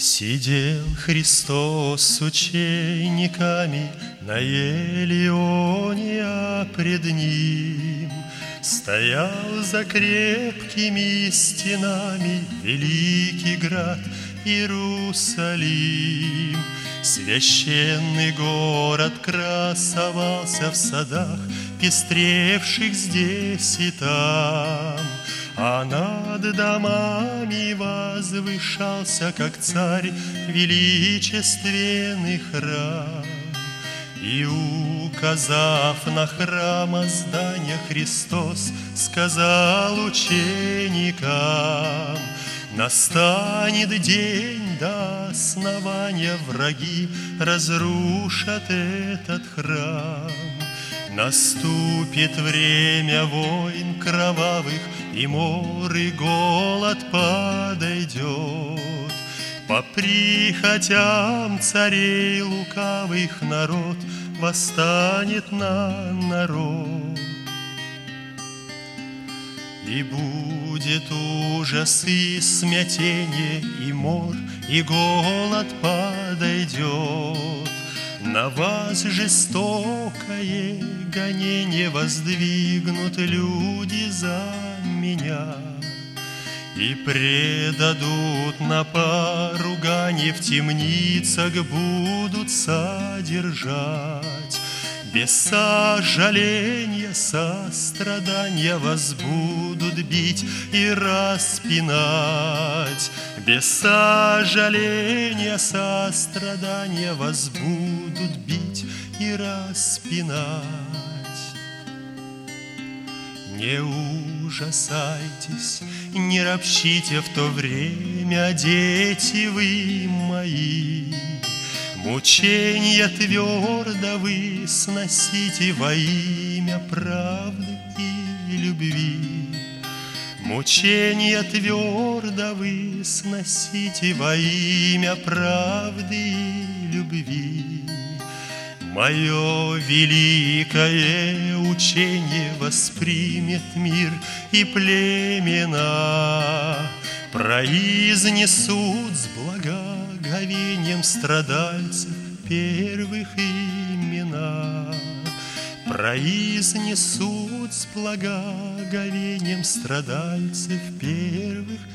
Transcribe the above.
Сидел Христос с учениками на Елеоне, а пред Ним стоял за крепкими стенами великий град Иерусалим. Священный город красовался в садах, пестревших здесь и там, а над домами возвышался, как царь, величественный храм. И, указав на храма здания, Христос сказал ученикам: настанет день, до основания враги разрушат этот храм. Наступит время войн кровавых, и мор, и голод подойдет. По прихотям царей лукавых народ восстанет на народ. И будет ужас и смятение, и мор, и голод подойдет. На вас жестокое гонение воздвигнут люди за меня, и предадут на поругание, в темницах будут содержать. Без сожаления, сострадания вас будут бить и распинать. Без сожаления, сострадания вас будут бить и распинать. Не ужасайтесь, не ропщите в то время, дети вы мои. Мучения твердо вы сносите во имя правды и любви. Мучения твердо вы сносите во имя правды и любви. Мое великое учение воспримет мир и племена, произнесут с благоговением страдальцев первых имена. Произнесут с благоговением страдальцев первых